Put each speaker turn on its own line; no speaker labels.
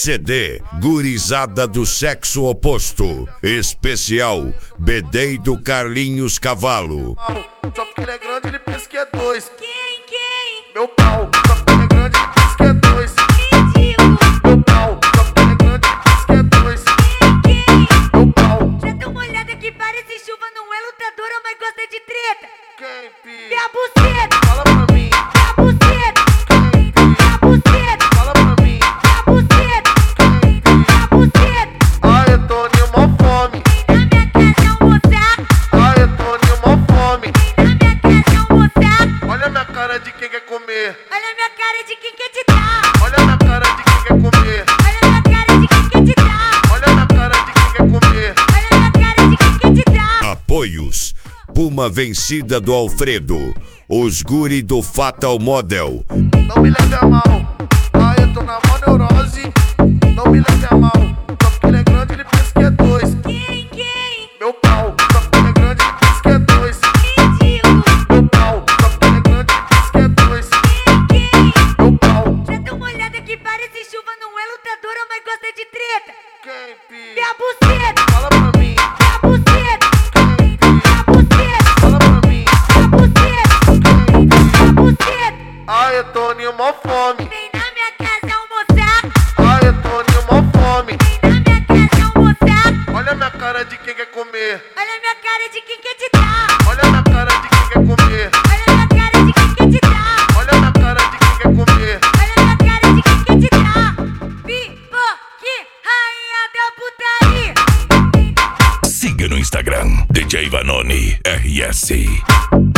CD, gurizada do sexo oposto. Especial, Bedei do Carlinhos Cavalo.
Só porque ele é grande, ele pensa que é dois.
Quem?
Meu pau, só porque ele é grande, ele pensa que é dois.
Ridículo.
Meu pau, só porque ele é grande, ele pensa que é dois.
Quem?
Meu pau,
Já dá uma olhada que parece chuva, não é lutadora, mas gosta de treta.
quem, pi?
Vê a buceta,
Fala pra mim,
vê a buceta,
quem, pi?
vê a buceta,
Fala pra mim,
vê a buceta,
quem, pi?
vê a buceta.
Ai, eu tô em uma fome.
Na minha casa almoçar,
Ai, eu tô em uma fome.
na minha casa almoçar.
Olha a minha cara de quem quer comer.
Olha a minha cara de quem quer te dar.
Olha a minha cara de quem quer comer.
Olha a minha cara de quem quer te dar.
Olha a minha cara de quem quer comer.
Olha a minha cara de quem quer te dar.
Apoios, Puma Vencida do Alfredo. Os guri do Fatal Model.
Não me leve a mal. Ai, eu tô na mó neurose. Não me leve a mal. Só porque ele é grande, ele pensa que é dois.
Quem?
Meu pau, só porque ele é grande, ele pensa que é dois.
Ridículo.
Meu pau, só porque ele é grande, ele pensa que é dois.
Quem?
Meu pau,
Já dá uma olhada que parece chuva, não é lutadora, mas gosta de treta.
quem, pi?
Vê a buceta,
Fala pra mim,
vê a buceta,
quem, pi?
vê a buceta,
Fala pra mim,
vê a buceta,
quem, pi?
vê a buceta.
Ai, eu tô em uma fome.
Vem na minha casa almoçar,
Ai, eu tô em uma fome.
vem na minha casa almoçar.
Olha a minha cara de quem quer comer.
Olha a minha cara de quem quer te dar.
Olha a minha cara de quem quer comer.
Olha a minha cara de quem quer te dar.
Olha a minha cara de quem quer comer.
Olha a minha cara de quem quer te dar. Pipoque, rainha da putaria.
Siga no Instagram, DJ Vanoni RS.